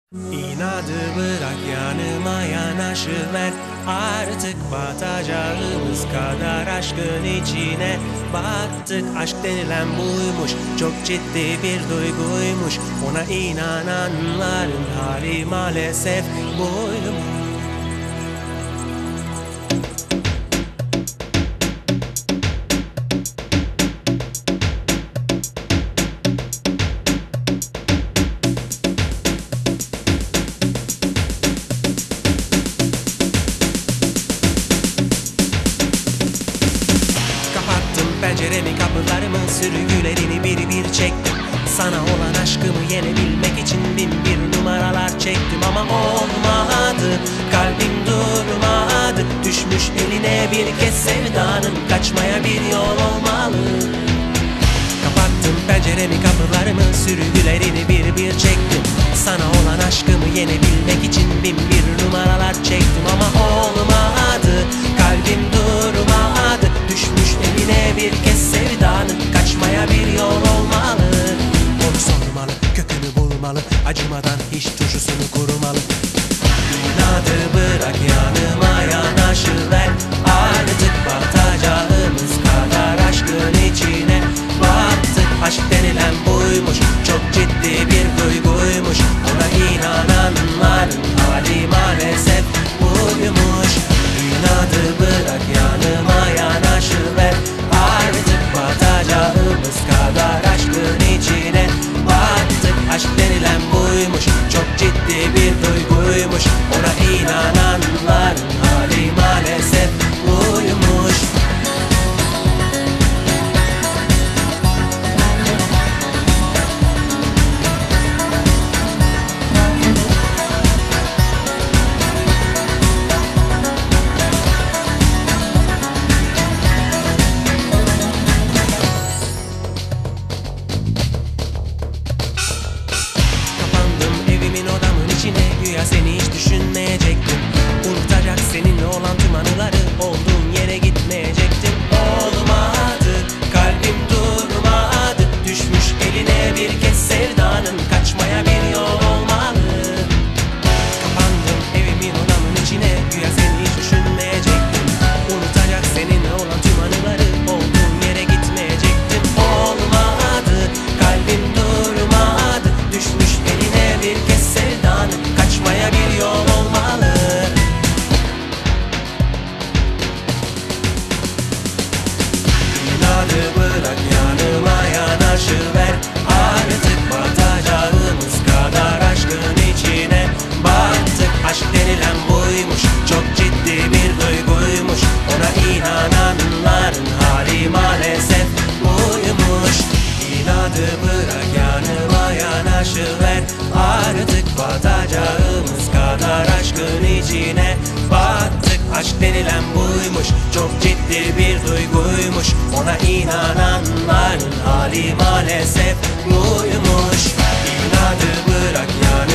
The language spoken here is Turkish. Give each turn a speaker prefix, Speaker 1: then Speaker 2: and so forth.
Speaker 1: İnadı bırak, yanıma yanaşıver. Artık batacağımız kadar aşkın içine battık. Aşk denilen buymuş, çok ciddi bir duyguymuş. Ona inananların hali maalesef buymuş. Penceremi, kapılarımın sürgülerini bir bir çektim. Sana olan aşkımı yenebilmek için bin bir numaralar çektim. Ama olmadı, kalbim durmadı. Düşmüş eline bir kez sevdanın, kaçmaya bir yol olmalı. Kapattım penceremi, kapılarımın sürgülerini bir bir çektim. Sana olan aşkımı yenebilmek için bin bir numaralar çektim. Ama olmadı, kalbim durmadı. Düşmüş eline bir kez sevdanın, kaçmaya bir yol olmalı. Onu sormalı, kökünü bulmalı, acımadan hiç turşusunu kurumalı. İnadı bırak, yanıma yanaşıver. Artık batacağımız kadar aşkın içine battık. Aşk denilen buymuş, çok ciddi bir duyguymuş. Ona inananların hali maalesef buymuş. İnadı bırak, yanıma yanaşıver. Artık batacağımız kadar aşkın içine battık. Aşk denilen buymuş, çok ciddi bir duyguymuş. Ona inananların hali maalesef buymuş. Güya seni hiç düşünmeyecektim. Unutacak seninle olan tüm anıları, olduğum yere gitmeyecektim. Olmadı, kalbim durmadı. Düşmüş eline bir kez sevdanın, kaçmaya bir yol olmalı. Kapandım evimin odamın içine, güya seni hiç düşünmeyecektim. Unutacak seninle olan tüm anıları, olduğum yere gitmeyecektim. Olmadı, kalbim durmadı. Düşmüş eline bir kez sevdanın, kaçmaya bir yol olmalı. İnadı bırak, yanıma yanaşıver. Artık batacağımız kadar aşkın içine battık. Aşk denilen buymuş, çok ciddi bir duyguymuş. Ona inananların hali maalesef buymuş. İnadı bırak, yanıma yanaşıver. Artık batacağımız kadar aşkın içine battık. Aşk denilen buymuş, çok ciddi bir duyguymuş. Ona inananların hali maalesef buymuş. İnadı bırak,